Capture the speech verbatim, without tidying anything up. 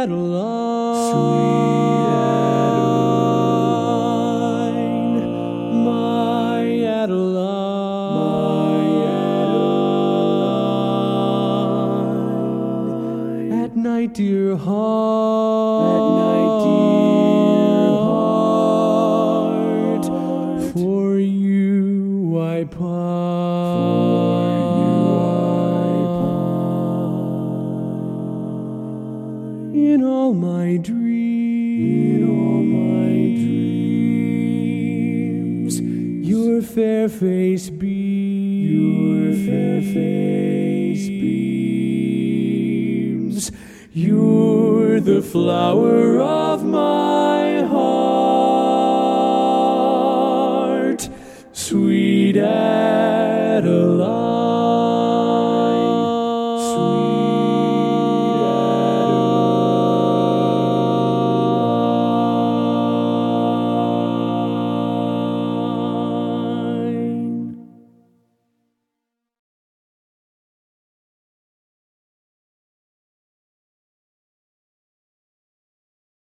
Adeline, Sweet Adeline, my Adeline, my Adeline. At night, dear heart, At night, dear heart, for you I pine. for you I pine. In all my dreams, In all my dreams, your fair face beams, your fair face beams. You're the flower of my heart, sweet as